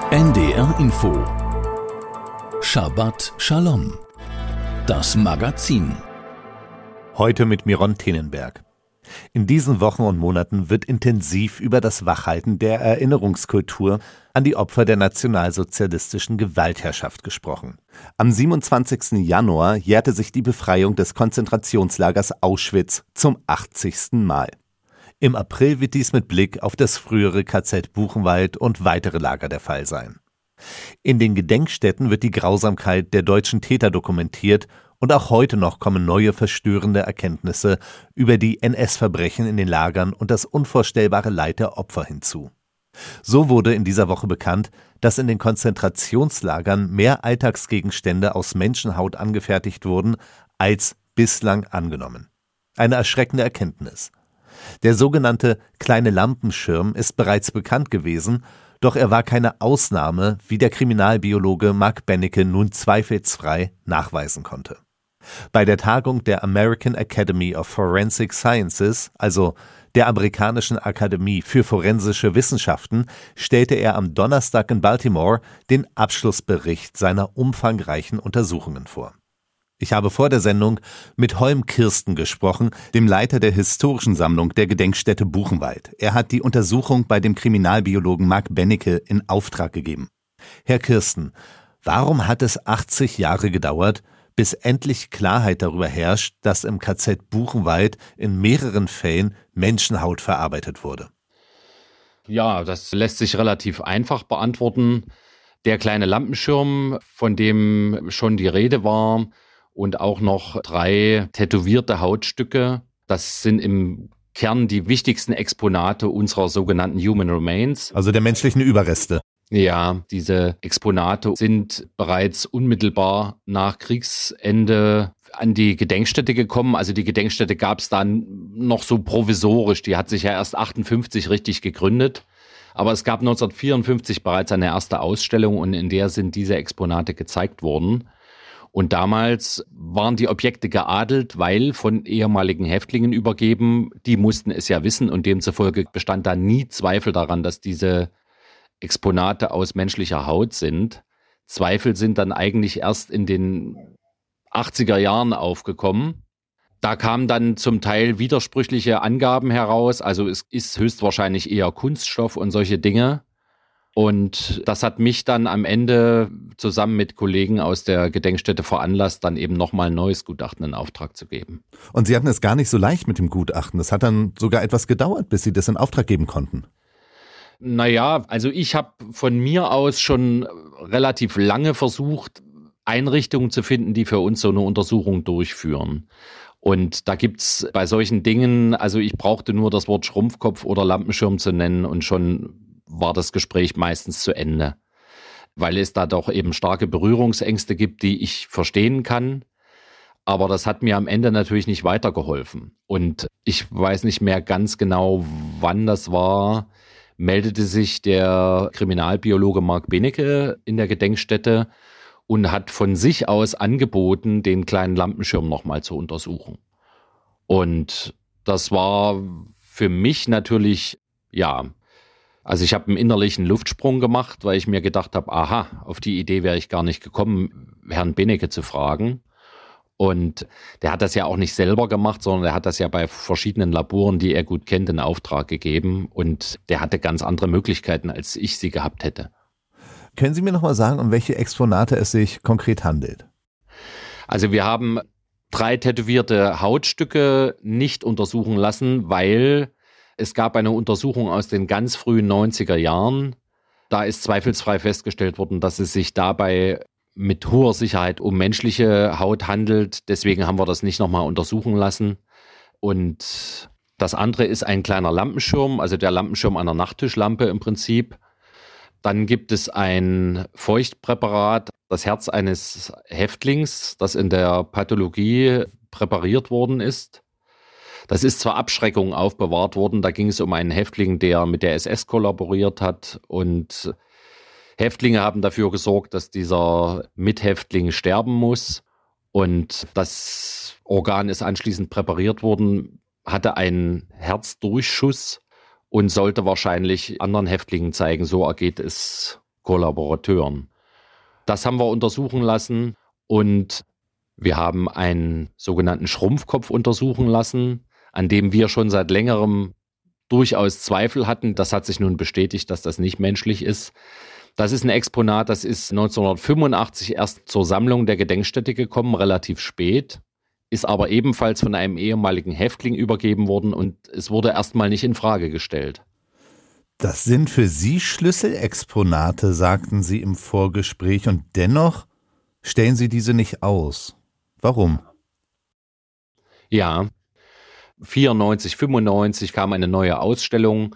NDR Info Shabbat Shalom. Das Magazin. Heute mit Miron Tenenberg. In diesen Wochen und Monaten wird intensiv über das Wachhalten der Erinnerungskultur an die Opfer der nationalsozialistischen Gewaltherrschaft gesprochen. Am 27. Januar jährte sich die Befreiung des Konzentrationslagers Auschwitz zum 80. Mal. Im April wird dies mit Blick auf das frühere KZ Buchenwald und weitere Lager der Fall sein. In den Gedenkstätten wird die Grausamkeit der deutschen Täter dokumentiert und auch heute noch kommen neue verstörende Erkenntnisse über die NS-Verbrechen in den Lagern und das unvorstellbare Leid der Opfer hinzu. So wurde in dieser Woche bekannt, dass in den Konzentrationslagern mehr Alltagsgegenstände aus Menschenhaut angefertigt wurden, als bislang angenommen. Eine erschreckende Erkenntnis. Der sogenannte kleine Lampenschirm ist bereits bekannt gewesen, doch er war keine Ausnahme, wie der Kriminalbiologe Mark Benecke nun zweifelsfrei nachweisen konnte. Bei der Tagung der American Academy of Forensic Sciences, also der amerikanischen Akademie für forensische Wissenschaften, stellte er am Donnerstag in Baltimore den Abschlussbericht seiner umfangreichen Untersuchungen vor. Ich habe vor der Sendung mit Holm Kirsten gesprochen, dem Leiter der historischen Sammlung der Gedenkstätte Buchenwald. Er hat die Untersuchung bei dem Kriminalbiologen Mark Benecke in Auftrag gegeben. Herr Kirsten, warum hat es 80 Jahre gedauert, bis endlich Klarheit darüber herrscht, dass im KZ Buchenwald in mehreren Fällen Menschenhaut verarbeitet wurde? Ja, das lässt sich relativ einfach beantworten. Der kleine Lampenschirm, von dem schon die Rede war, und auch noch 3 tätowierte Hautstücke. Das sind im Kern die wichtigsten Exponate unserer sogenannten Human Remains. Also der menschlichen Überreste. Ja, diese Exponate sind bereits unmittelbar nach Kriegsende an die Gedenkstätte gekommen. Also die Gedenkstätte gab es dann noch so provisorisch. Die hat sich ja erst 58 richtig gegründet. Aber es gab 1954 bereits eine erste Ausstellung und in der sind diese Exponate gezeigt worden. Und damals waren die Objekte geadelt, weil von ehemaligen Häftlingen übergeben. Die mussten es ja wissen und demzufolge bestand da nie Zweifel daran, dass diese Exponate aus menschlicher Haut sind. Zweifel sind dann eigentlich erst in den 80er Jahren aufgekommen. Da kamen dann zum Teil widersprüchliche Angaben heraus. Also es ist höchstwahrscheinlich eher Kunststoff und solche Dinge. Und das hat mich dann am Ende zusammen mit Kollegen aus der Gedenkstätte veranlasst, dann eben nochmal ein neues Gutachten in Auftrag zu geben. Und Sie hatten es gar nicht so leicht mit dem Gutachten. Das hat dann sogar etwas gedauert, bis Sie das in Auftrag geben konnten. Naja, also ich habe von mir aus schon relativ lange versucht, Einrichtungen zu finden, die für uns so eine Untersuchung durchführen. Und da gibt's bei solchen Dingen, also ich brauchte nur das Wort Schrumpfkopf oder Lampenschirm zu nennen und schon war das Gespräch meistens zu Ende, weil es da doch eben starke Berührungsängste gibt, die ich verstehen kann. Aber das hat mir am Ende natürlich nicht weitergeholfen. Und ich weiß nicht mehr ganz genau, wann das war, meldete sich der Kriminalbiologe Mark Benecke in der Gedenkstätte und hat von sich aus angeboten, den kleinen Lampenschirm nochmal zu untersuchen. Und das war für mich natürlich, ja, also ich habe einen innerlichen Luftsprung gemacht, weil ich mir gedacht habe, aha, auf die Idee wäre ich gar nicht gekommen, Herrn Benecke zu fragen. Und der hat das ja auch nicht selber gemacht, sondern der hat das ja bei verschiedenen Laboren, die er gut kennt, in Auftrag gegeben. Und der hatte ganz andere Möglichkeiten, als ich sie gehabt hätte. Können Sie mir noch mal sagen, um welche Exponate es sich konkret handelt? Also wir haben 3 tätowierte Hautstücke nicht untersuchen lassen, weil es gab eine Untersuchung aus den ganz frühen 90er Jahren. Da ist zweifelsfrei festgestellt worden, dass es sich dabei mit hoher Sicherheit um menschliche Haut handelt. Deswegen haben wir das nicht nochmal untersuchen lassen. Und das andere ist ein kleiner Lampenschirm, also der Lampenschirm einer Nachttischlampe im Prinzip. Dann gibt es ein Feuchtpräparat, das Herz eines Häftlings, das in der Pathologie präpariert worden ist. Das ist zur Abschreckung aufbewahrt worden. Da ging es um einen Häftling, der mit der SS kollaboriert hat. Und Häftlinge haben dafür gesorgt, dass dieser Mithäftling sterben muss. Und das Organ ist anschließend präpariert worden, hatte einen Herzdurchschuss und sollte wahrscheinlich anderen Häftlingen zeigen, so ergeht es Kollaborateuren. Das haben wir untersuchen lassen und wir haben einen sogenannten Schrumpfkopf untersuchen lassen, an dem wir schon seit längerem durchaus Zweifel hatten. Das hat sich nun bestätigt, dass das nicht menschlich ist. Das ist ein Exponat, das ist 1985 erst zur Sammlung der Gedenkstätte gekommen, relativ spät, ist aber ebenfalls von einem ehemaligen Häftling übergeben worden und es wurde erstmal nicht in Frage gestellt. Das sind für Sie Schlüsselexponate, sagten Sie im Vorgespräch, und dennoch stellen Sie diese nicht aus. Warum? Ja, 94, 95 kam eine neue Ausstellung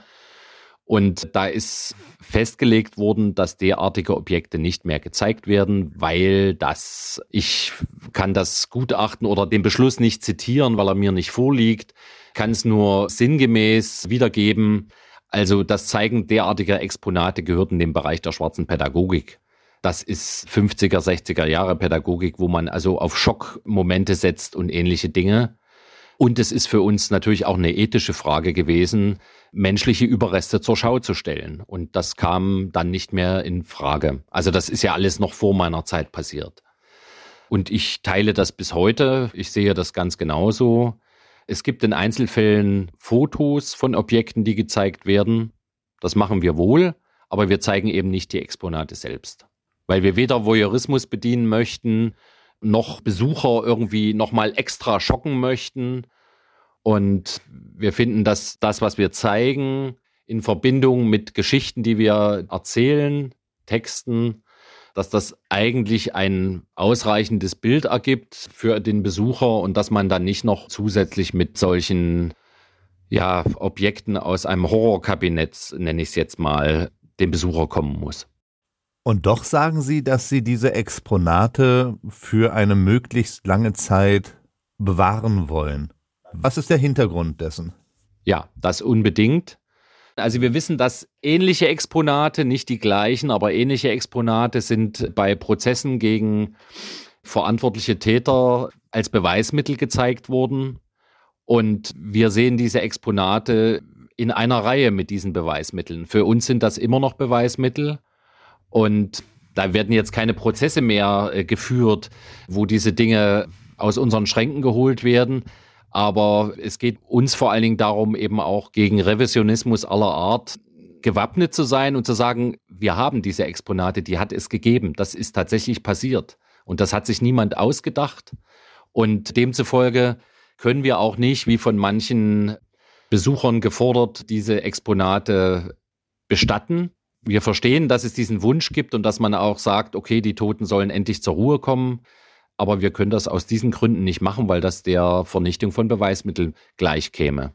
und da ist festgelegt worden, dass derartige Objekte nicht mehr gezeigt werden, weil ich kann das Gutachten oder den Beschluss nicht zitieren, weil er mir nicht vorliegt, kann es nur sinngemäß wiedergeben. Also das Zeigen derartiger Exponate gehört in den Bereich der schwarzen Pädagogik. Das ist 50er, 60er Jahre Pädagogik, wo man also auf Schockmomente setzt und ähnliche Dinge. Und es ist für uns natürlich auch eine ethische Frage gewesen, menschliche Überreste zur Schau zu stellen. Und das kam dann nicht mehr in Frage. Also das ist ja alles noch vor meiner Zeit passiert. Und ich teile das bis heute. Ich sehe das ganz genauso. Es gibt in Einzelfällen Fotos von Objekten, die gezeigt werden. Das machen wir wohl, aber wir zeigen eben nicht die Exponate selbst. Weil wir weder Voyeurismus bedienen möchten, noch Besucher irgendwie nochmal extra schocken möchten. Und wir finden, dass das, was wir zeigen, in Verbindung mit Geschichten, die wir erzählen, Texten, dass das eigentlich ein ausreichendes Bild ergibt für den Besucher und dass man dann nicht noch zusätzlich mit solchen Objekten aus einem Horrorkabinett, nenne ich es jetzt mal, dem Besucher kommen muss. Und doch sagen Sie, dass Sie diese Exponate für eine möglichst lange Zeit bewahren wollen. Was ist der Hintergrund dessen? Ja, das unbedingt. Also wir wissen, dass ähnliche Exponate, nicht die gleichen, aber ähnliche Exponate sind bei Prozessen gegen verantwortliche Täter als Beweismittel gezeigt worden. Und wir sehen diese Exponate in einer Reihe mit diesen Beweismitteln. Für uns sind das immer noch Beweismittel. Und da werden jetzt keine Prozesse mehr geführt, wo diese Dinge aus unseren Schränken geholt werden. Aber es geht uns vor allen Dingen darum, eben auch gegen Revisionismus aller Art gewappnet zu sein und zu sagen, wir haben diese Exponate, die hat es gegeben. Das ist tatsächlich passiert. Und das hat sich niemand ausgedacht. Und demzufolge können wir auch nicht, wie von manchen Besuchern gefordert, diese Exponate bestatten. Wir verstehen, dass es diesen Wunsch gibt und dass man auch sagt, okay, die Toten sollen endlich zur Ruhe kommen. Aber wir können das aus diesen Gründen nicht machen, weil das der Vernichtung von Beweismitteln gleichkäme.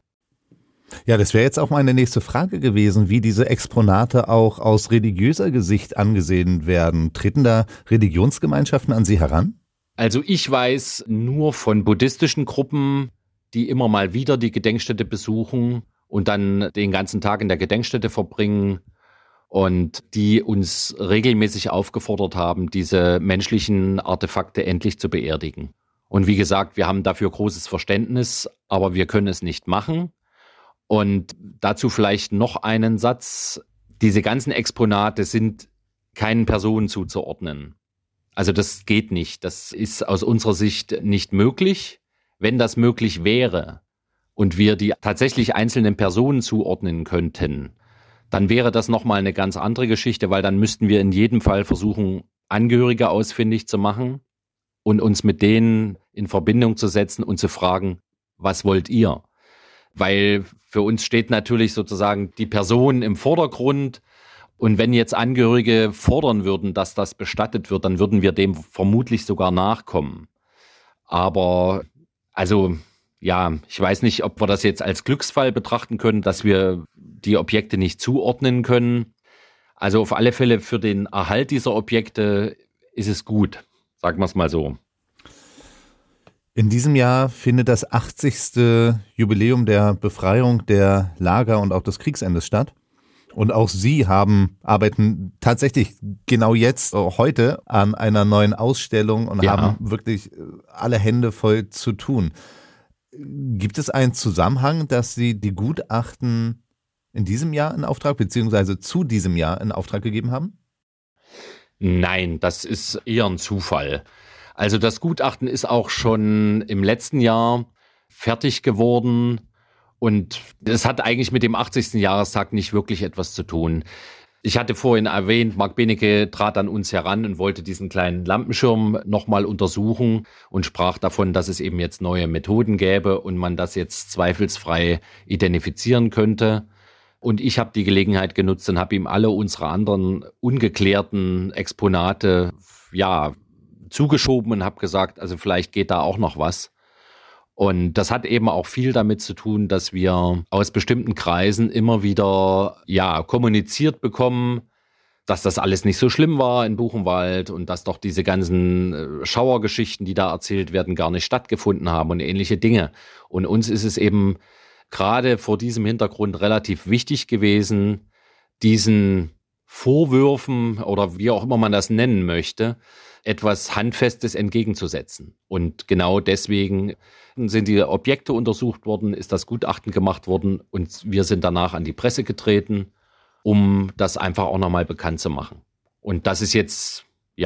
Ja, das wäre jetzt auch meine nächste Frage gewesen, wie diese Exponate auch aus religiöser Sicht angesehen werden. Treten da Religionsgemeinschaften an Sie heran? Also ich weiß nur von buddhistischen Gruppen, die immer mal wieder die Gedenkstätte besuchen und dann den ganzen Tag in der Gedenkstätte verbringen. Und die uns regelmäßig aufgefordert haben, diese menschlichen Artefakte endlich zu beerdigen. Und wie gesagt, wir haben dafür großes Verständnis, aber wir können es nicht machen. Und dazu vielleicht noch einen Satz. Diese ganzen Exponate sind keinen Personen zuzuordnen. Also das geht nicht. Das ist aus unserer Sicht nicht möglich. Wenn das möglich wäre und wir die tatsächlich einzelnen Personen zuordnen könnten, dann wäre das nochmal eine ganz andere Geschichte, weil dann müssten wir in jedem Fall versuchen, Angehörige ausfindig zu machen und uns mit denen in Verbindung zu setzen und zu fragen, was wollt ihr? Weil für uns steht natürlich sozusagen die Person im Vordergrund und wenn jetzt Angehörige fordern würden, dass das bestattet wird, dann würden wir dem vermutlich sogar nachkommen. Aber also ja, ich weiß nicht, ob wir das jetzt als Glücksfall betrachten können, dass wir die Objekte nicht zuordnen können. Also auf alle Fälle für den Erhalt dieser Objekte ist es gut, sagen wir es mal so. In diesem Jahr findet das 80. Jubiläum der Befreiung der Lager und auch des Kriegsendes statt. Und auch Sie arbeiten tatsächlich genau jetzt, heute, an einer neuen Ausstellung und haben wirklich alle Hände voll zu tun. Gibt es einen Zusammenhang, dass Sie die Gutachten in diesem Jahr in Auftrag, beziehungsweise zu diesem Jahr in Auftrag gegeben haben? Nein, das ist eher ein Zufall. Also das Gutachten ist auch schon im letzten Jahr fertig geworden und es hat eigentlich mit dem 80. Jahrestag nicht wirklich etwas zu tun. Ich hatte vorhin erwähnt, Marc Benecke trat an uns heran und wollte diesen kleinen Lampenschirm nochmal untersuchen und sprach davon, dass es eben jetzt neue Methoden gäbe und man das jetzt zweifelsfrei identifizieren könnte. Und ich habe die Gelegenheit genutzt und habe ihm alle unsere anderen ungeklärten Exponate zugeschoben und habe gesagt, also vielleicht geht da auch noch was. Und das hat eben auch viel damit zu tun, dass wir aus bestimmten Kreisen immer wieder kommuniziert bekommen, dass das alles nicht so schlimm war in Buchenwald und dass doch diese ganzen Schauergeschichten, die da erzählt werden, gar nicht stattgefunden haben und ähnliche Dinge. Und uns ist es eben gerade vor diesem Hintergrund relativ wichtig gewesen, diesen Vorwürfen oder wie auch immer man das nennen möchte, etwas Handfestes entgegenzusetzen. Und genau deswegen sind die Objekte untersucht worden, ist das Gutachten gemacht worden und wir sind danach an die Presse getreten, um das einfach auch nochmal bekannt zu machen. Und dass es jetzt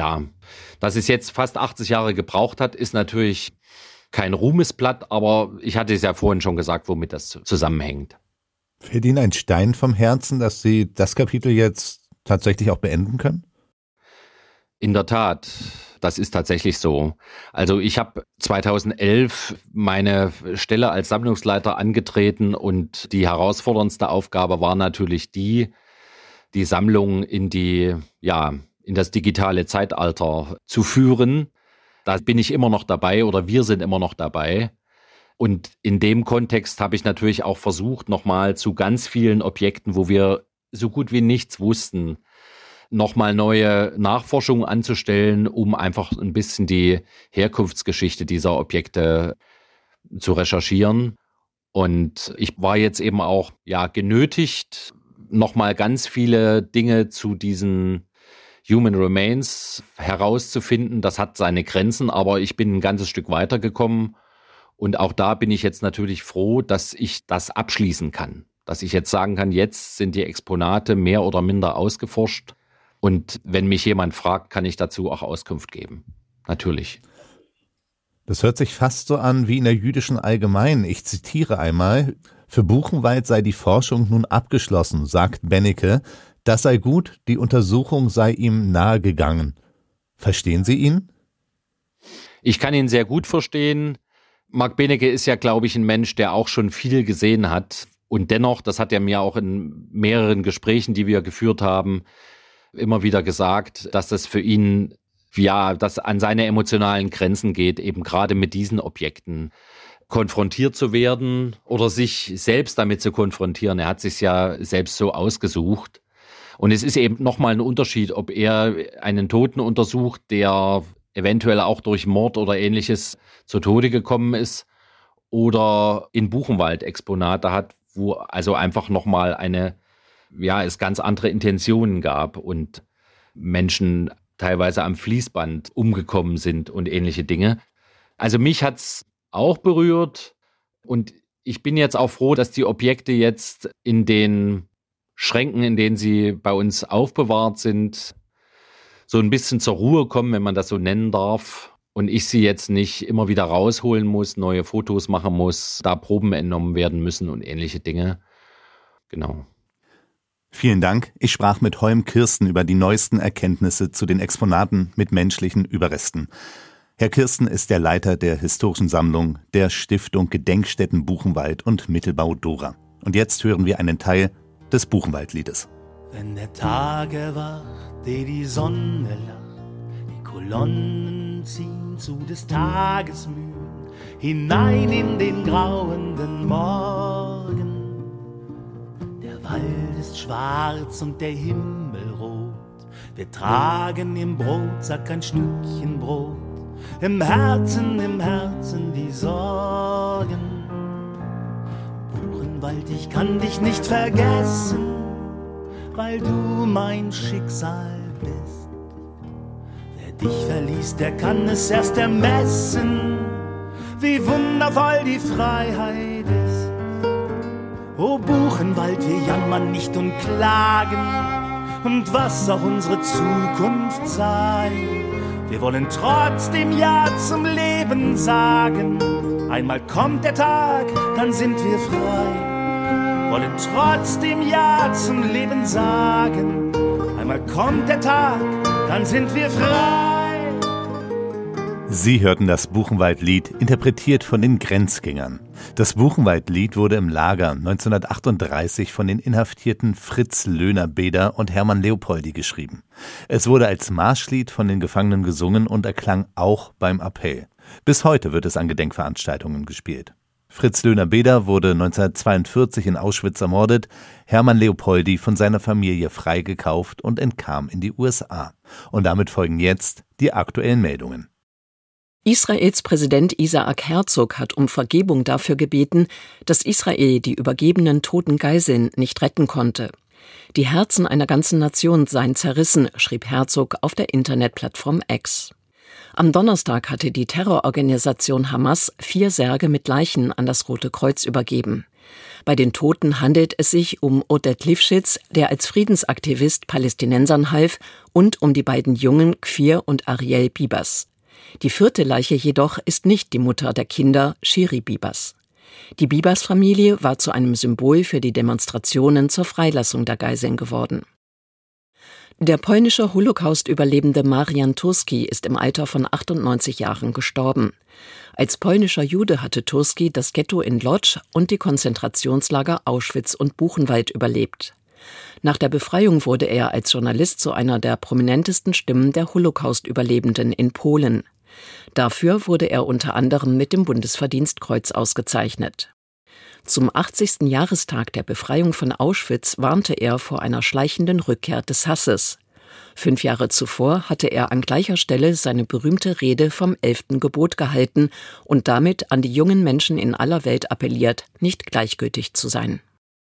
fast 80 Jahre gebraucht hat, ist natürlich kein Ruhmesblatt, aber ich hatte es ja vorhin schon gesagt, womit das zusammenhängt. Fällt Ihnen ein Stein vom Herzen, dass Sie das Kapitel jetzt tatsächlich auch beenden können? In der Tat, das ist tatsächlich so. Also ich habe 2011 meine Stelle als Sammlungsleiter angetreten und die herausforderndste Aufgabe war natürlich die Sammlung in das digitale Zeitalter zu führen. Da bin ich immer noch dabei oder wir sind immer noch dabei. Und in dem Kontext habe ich natürlich auch versucht, nochmal zu ganz vielen Objekten, wo wir so gut wie nichts wussten, nochmal neue Nachforschungen anzustellen, um einfach ein bisschen die Herkunftsgeschichte dieser Objekte zu recherchieren. Und ich war jetzt eben auch genötigt, nochmal ganz viele Dinge zu diesen Human Remains herauszufinden. Das hat seine Grenzen, aber ich bin ein ganzes Stück weitergekommen. Und auch da bin ich jetzt natürlich froh, dass ich das abschließen kann. Dass ich jetzt sagen kann, jetzt sind die Exponate mehr oder minder ausgeforscht. Und wenn mich jemand fragt, kann ich dazu auch Auskunft geben. Natürlich. Das hört sich fast so an wie in der jüdischen Allgemeinen. Ich zitiere einmal: Für Buchenwald sei die Forschung nun abgeschlossen, sagt Benecke. Das sei gut, die Untersuchung sei ihm nahegegangen. Verstehen Sie ihn? Ich kann ihn sehr gut verstehen. Marc Benecke ist ja, glaube ich, ein Mensch, der auch schon viel gesehen hat. Und dennoch, das hat er mir auch in mehreren Gesprächen, die wir geführt haben, immer wieder gesagt, dass das für ihn, das an seine emotionalen Grenzen geht, eben gerade mit diesen Objekten konfrontiert zu werden oder sich selbst damit zu konfrontieren. Er hat sich ja selbst so ausgesucht. Und es ist eben nochmal ein Unterschied, ob er einen Toten untersucht, der eventuell auch durch Mord oder Ähnliches zu Tode gekommen ist, oder in Buchenwald Exponate hat, wo also einfach nochmal es ganz andere Intentionen gab und Menschen teilweise am Fließband umgekommen sind und ähnliche Dinge. Also mich hat's auch berührt und ich bin jetzt auch froh, dass die Objekte jetzt in den Schränken, in denen sie bei uns aufbewahrt sind, so ein bisschen zur Ruhe kommen, wenn man das so nennen darf. Und ich sie jetzt nicht immer wieder rausholen muss, neue Fotos machen muss, da Proben entnommen werden müssen und ähnliche Dinge. Genau. Vielen Dank. Ich sprach mit Holm Kirsten über die neuesten Erkenntnisse zu den Exponaten mit menschlichen Überresten. Herr Kirsten ist der Leiter der Historischen Sammlung der Stiftung Gedenkstätten Buchenwald und Mittelbau Dora. Und jetzt hören wir einen Teil des Buchenwaldliedes. Wenn der Tag erwacht, die Sonne lacht, die Kolonnen ziehen zu des Tages Mühen, hinein in den grauenden Morgen. Der Wald ist schwarz und der Himmel rot, wir tragen im Brotsack ein Stückchen Brot, im Herzen die Sorgen. Buchenwald, ich kann dich nicht vergessen, weil du mein Schicksal bist. Wer dich verließ, der kann es erst ermessen, wie wundervoll die Freiheit ist. O Buchenwald, wir jammern nicht und klagen, und was auch unsere Zukunft sei. Wir wollen trotzdem Ja zum Leben sagen. Einmal kommt der Tag, dann sind wir frei. Wollen trotzdem Ja zum Leben sagen. Einmal kommt der Tag, dann sind wir frei. Sie hörten das Buchenwald-Lied, interpretiert von den Grenzgängern. Das Buchenwald-Lied wurde im Lager 1938 von den Inhaftierten Fritz Löhner-Beder und Hermann Leopoldi geschrieben. Es wurde als Marschlied von den Gefangenen gesungen und erklang auch beim Appell. Bis heute wird es an Gedenkveranstaltungen gespielt. Fritz Löhner-Beder wurde 1942 in Auschwitz ermordet, Hermann Leopoldi von seiner Familie freigekauft und entkam in die USA. Und damit folgen jetzt die aktuellen Meldungen. Israels Präsident Isaac Herzog hat um Vergebung dafür gebeten, dass Israel die übergebenen toten Geiseln nicht retten konnte. Die Herzen einer ganzen Nation seien zerrissen, schrieb Herzog auf der Internetplattform X. Am Donnerstag hatte die Terrororganisation Hamas 4 Särge mit Leichen an das Rote Kreuz übergeben. Bei den Toten handelt es sich um Oded Lifschitz, der als Friedensaktivist Palästinensern half, und um die beiden Jungen Kfir und Ariel Bibas. Die 4. Leiche jedoch ist nicht die Mutter der Kinder, Shiri Bibas. Die Bibas-Familie war zu einem Symbol für die Demonstrationen zur Freilassung der Geiseln geworden. Der polnische Holocaust-Überlebende Marian Turski ist im Alter von 98 Jahren gestorben. Als polnischer Jude hatte Turski das Ghetto in Lodz und die Konzentrationslager Auschwitz und Buchenwald überlebt. Nach der Befreiung wurde er als Journalist zu einer der prominentesten Stimmen der Holocaust-Überlebenden in Polen. Dafür wurde er unter anderem mit dem Bundesverdienstkreuz ausgezeichnet. Zum 80. Jahrestag der Befreiung von Auschwitz warnte er vor einer schleichenden Rückkehr des Hasses. 5 Jahre zuvor hatte er an gleicher Stelle seine berühmte Rede vom 11. Gebot gehalten und damit an die jungen Menschen in aller Welt appelliert, nicht gleichgültig zu sein.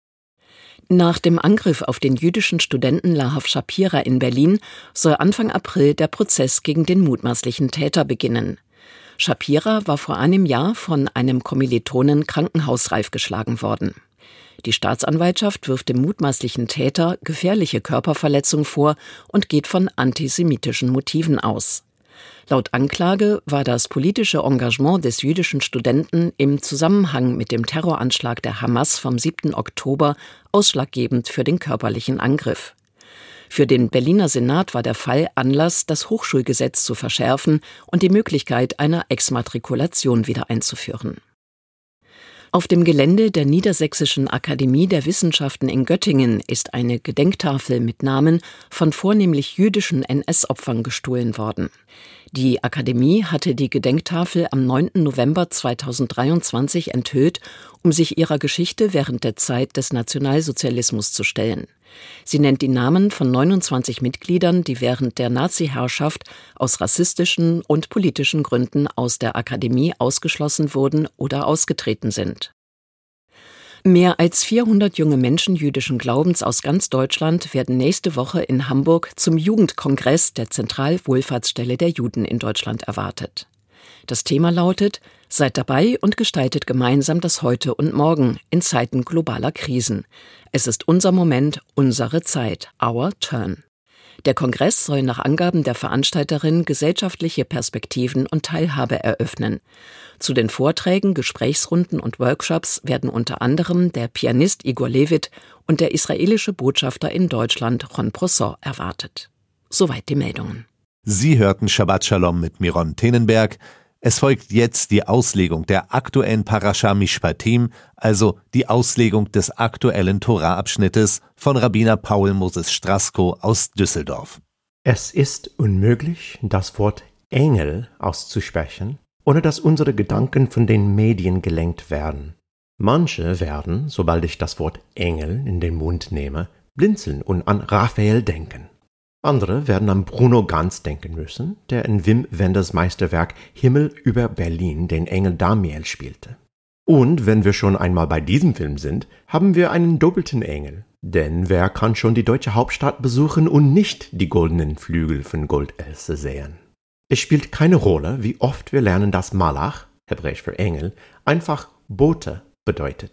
Nach dem Angriff auf den jüdischen Studenten Lahav Shapira in Berlin soll Anfang April der Prozess gegen den mutmaßlichen Täter beginnen. Shapira war vor einem Jahr von einem Kommilitonen krankenhausreif geschlagen worden. Die Staatsanwaltschaft wirft dem mutmaßlichen Täter gefährliche Körperverletzung vor und geht von antisemitischen Motiven aus. Laut Anklage war das politische Engagement des jüdischen Studenten im Zusammenhang mit dem Terroranschlag der Hamas vom 7. Oktober ausschlaggebend für den körperlichen Angriff. Für den Berliner Senat war der Fall Anlass, das Hochschulgesetz zu verschärfen und die Möglichkeit einer Exmatrikulation wieder einzuführen. Auf dem Gelände der Niedersächsischen Akademie der Wissenschaften in Göttingen ist eine Gedenktafel mit Namen von vornehmlich jüdischen NS-Opfern gestohlen worden. Die Akademie hatte die Gedenktafel am 9. November 2023 enthüllt, um sich ihrer Geschichte während der Zeit des Nationalsozialismus zu stellen. Sie nennt die Namen von 29 Mitgliedern, die während der Nazi-Herrschaft aus rassistischen und politischen Gründen aus der Akademie ausgeschlossen wurden oder ausgetreten sind. Mehr als 400 junge Menschen jüdischen Glaubens aus ganz Deutschland werden nächste Woche in Hamburg zum Jugendkongress der Zentralwohlfahrtsstelle der Juden in Deutschland erwartet. Das Thema lautet: Seid dabei und gestaltet gemeinsam das Heute und Morgen in Zeiten globaler Krisen. Es ist unser Moment, unsere Zeit, our turn. Der Kongress soll nach Angaben der Veranstalterin gesellschaftliche Perspektiven und Teilhabe eröffnen. Zu den Vorträgen, Gesprächsrunden und Workshops werden unter anderem der Pianist Igor Levit und der israelische Botschafter in Deutschland Ron Prosor erwartet. Soweit die Meldungen. Sie hörten Shabbat Shalom mit Miron Tenenberg. Es folgt jetzt die Auslegung der aktuellen Parasha Mishpatim, also die Auslegung des aktuellen Torah-Abschnittes von Rabbiner Paul Moses Strasko aus Düsseldorf. Es ist unmöglich, das Wort Engel auszusprechen, ohne dass unsere Gedanken von den Medien gelenkt werden. Manche werden, sobald ich das Wort Engel in den Mund nehme, blinzeln und an Raphael denken. Andere werden an Bruno Ganz denken müssen, der in Wim Wenders Meisterwerk Himmel über Berlin den Engel Damiel spielte. Und wenn wir schon einmal bei diesem Film sind, haben wir einen doppelten Engel. Denn wer kann schon die deutsche Hauptstadt besuchen und nicht die goldenen Flügel von Goldelse sehen? Es spielt keine Rolle, wie oft wir lernen, dass Malach, hebräisch für Engel, einfach Bote bedeutet.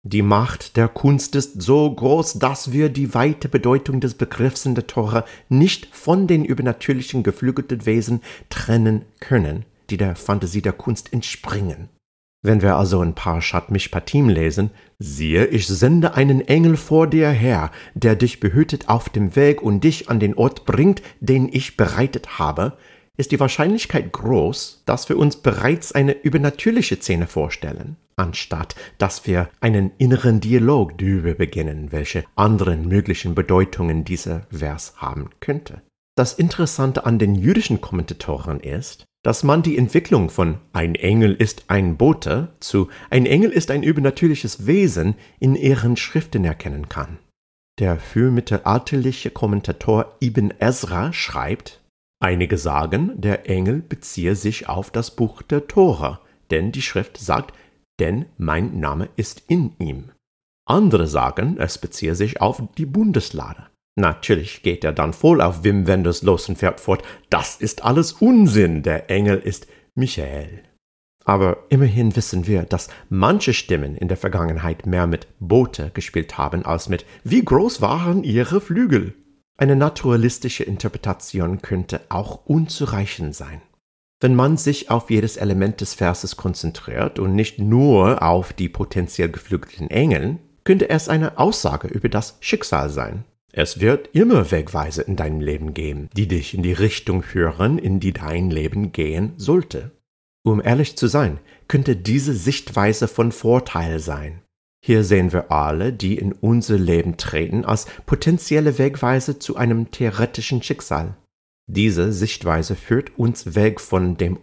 Die Macht der Kunst ist so groß, dass wir die weite Bedeutung des Begriffs in der Tora nicht von den übernatürlichen geflügelten Wesen trennen können, die der Fantasie der Kunst entspringen. Wenn wir also in Parashat Mishpatim lesen, siehe, ich sende einen Engel vor dir her, der dich behütet auf dem Weg und dich an den Ort bringt, den ich bereitet habe, ist die Wahrscheinlichkeit groß, dass wir uns bereits eine übernatürliche Szene vorstellen, anstatt dass wir einen inneren Dialog darüber beginnen, welche anderen möglichen Bedeutungen dieser Vers haben könnte. Das Interessante an den jüdischen Kommentatoren ist, dass man die Entwicklung von ein Engel ist ein Bote zu ein Engel ist ein übernatürliches Wesen in ihren Schriften erkennen kann. Der frühmittelalterliche Kommentator Ibn Ezra schreibt, einige sagen, der Engel beziehe sich auf das Buch der Tora, denn die Schrift sagt, denn mein Name ist in ihm. Andere sagen, es beziehe sich auf die Bundeslade. Natürlich geht er dann voll auf Wim Wenders los und fährt fort, das ist alles Unsinn, der Engel ist Michael. Aber immerhin wissen wir, dass manche Stimmen in der Vergangenheit mehr mit Boote gespielt haben, als mit wie groß waren ihre Flügel. Eine naturalistische Interpretation könnte auch unzureichend sein. Wenn man sich auf jedes Element des Verses konzentriert und nicht nur auf die potenziell geflügelten Engeln, könnte es eine Aussage über das Schicksal sein. Es wird immer Wegweiser in deinem Leben geben, die dich in die Richtung führen, in die dein Leben gehen sollte. Um ehrlich zu sein, könnte diese Sichtweise von Vorteil sein. Hier sehen wir alle, die in unser Leben treten, als potenzielle Wegweiser zu einem theoretischen Schicksal. Diese Sichtweise führt uns weg von dem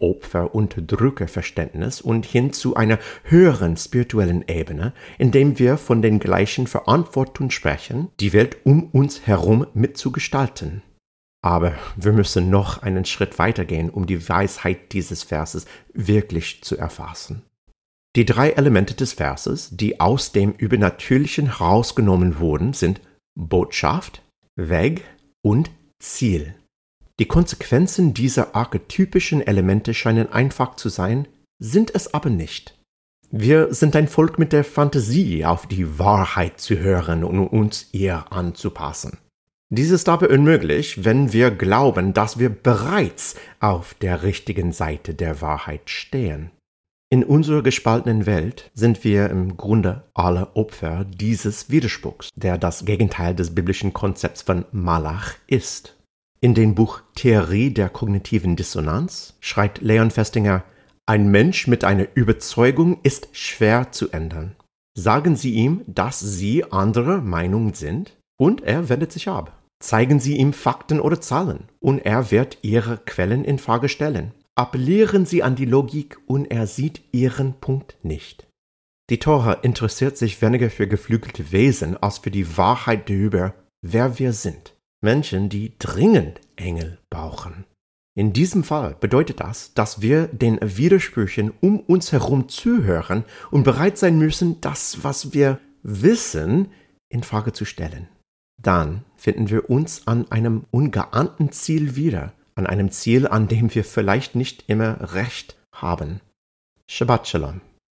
Opfer-Unterdrücker-Verständnis und hin zu einer höheren spirituellen Ebene, indem wir von den gleichen Verantwortung sprechen, die Welt um uns herum mitzugestalten. Aber wir müssen noch einen Schritt weitergehen, um die Weisheit dieses Verses wirklich zu erfassen. Die 3 Elemente des Verses, die aus dem Übernatürlichen herausgenommen wurden, sind Botschaft, Weg und Ziel. Die Konsequenzen dieser archetypischen Elemente scheinen einfach zu sein, sind es aber nicht. Wir sind ein Volk mit der Fantasie, auf die Wahrheit zu hören und uns ihr anzupassen. Dies ist aber unmöglich, wenn wir glauben, dass wir bereits auf der richtigen Seite der Wahrheit stehen. In unserer gespaltenen Welt sind wir im Grunde alle Opfer dieses Widerspruchs, der das Gegenteil des biblischen Konzepts von Malach ist. In dem Buch Theorie der kognitiven Dissonanz schreibt Leon Festinger, ein Mensch mit einer Überzeugung ist schwer zu ändern. Sagen Sie ihm, dass Sie anderer Meinung sind, und er wendet sich ab. Zeigen Sie ihm Fakten oder Zahlen, und er wird Ihre Quellen in Frage stellen. Appellieren Sie an die Logik, und er sieht Ihren Punkt nicht. Die Tora interessiert sich weniger für geflügelte Wesen als für die Wahrheit darüber, wer wir sind. Menschen, die dringend Engel brauchen. In diesem Fall bedeutet das, dass wir den Widersprüchen um uns herum zuhören und bereit sein müssen, das, was wir wissen, in Frage zu stellen. Dann finden wir uns an einem ungeahnten Ziel wieder, an einem Ziel, an dem wir vielleicht nicht immer recht haben. Shabbat Shalom.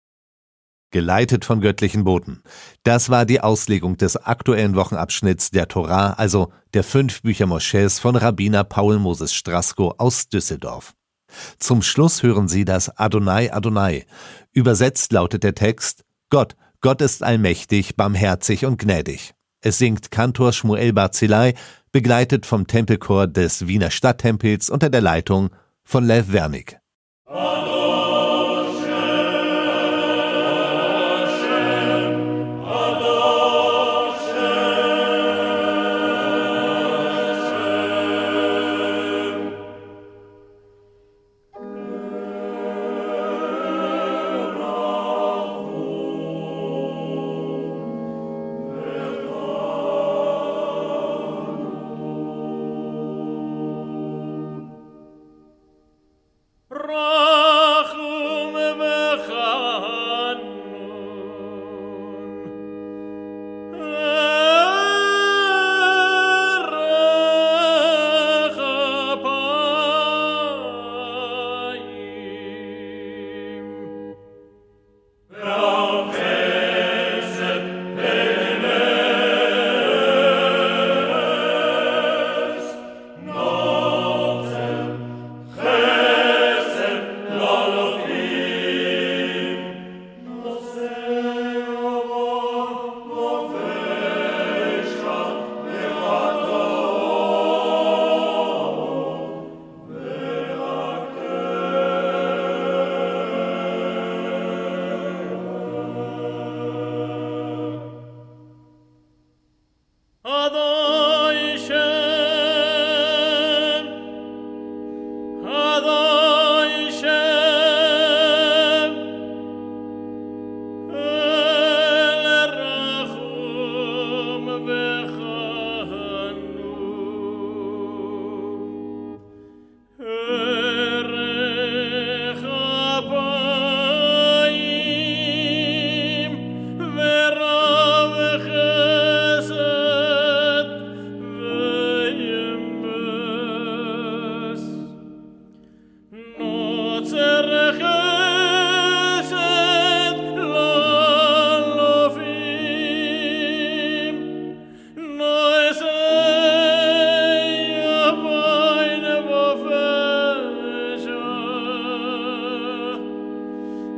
Geleitet von göttlichen Boten. Das war die Auslegung des aktuellen Wochenabschnitts der Torah, also der 5 Bücher Mosches von Rabbiner Paul Moses Strasko aus Düsseldorf. Zum Schluss hören Sie das Adonai Adonai. Übersetzt lautet der Text: Gott ist allmächtig, barmherzig und gnädig. Es singt Kantor Shmuel Barzilai, begleitet vom Tempelchor des Wiener Stadttempels unter der Leitung von Lev Wernig.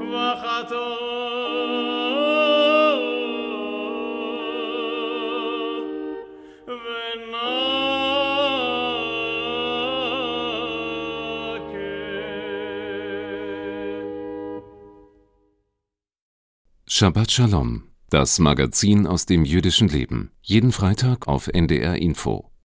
Shabbat Shalom, das Magazin aus dem jüdischen Leben. Jeden Freitag auf NDR Info.